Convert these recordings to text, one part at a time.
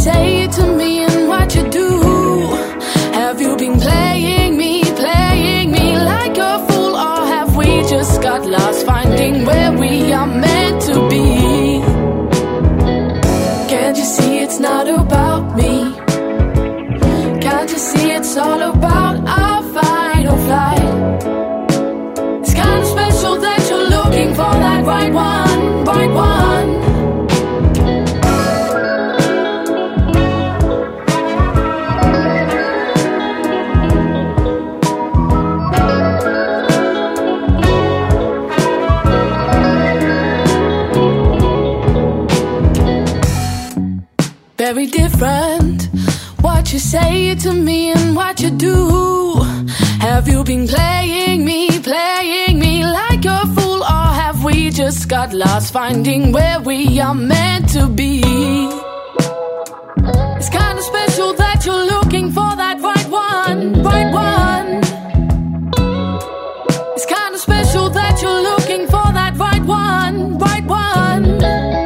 say to me and what you do. Have you been playing me like a fool, or have we just got lost finding where we are meant to be? Can't you see it's not about me? Can't you see it's all about our fight or flight? It's kind of special that you're looking for that right one, right one. Very different what you say to me and what you do. Have you been playing me like a fool, or have we just got lost finding where we are meant to be? It's kind of special that you're looking for that right one, right one. It's kind of special that you're looking for that right one, right one.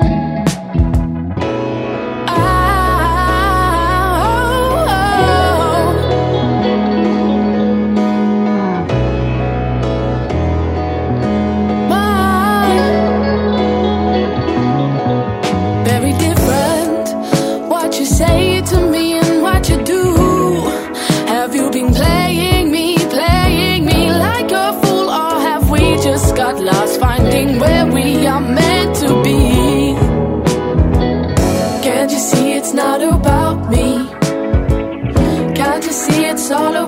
Say to me and what you do. Have you been playing me like a fool, or have we just got lost finding where we are meant to be? Can't you see it's not about me? Can't you see it's all about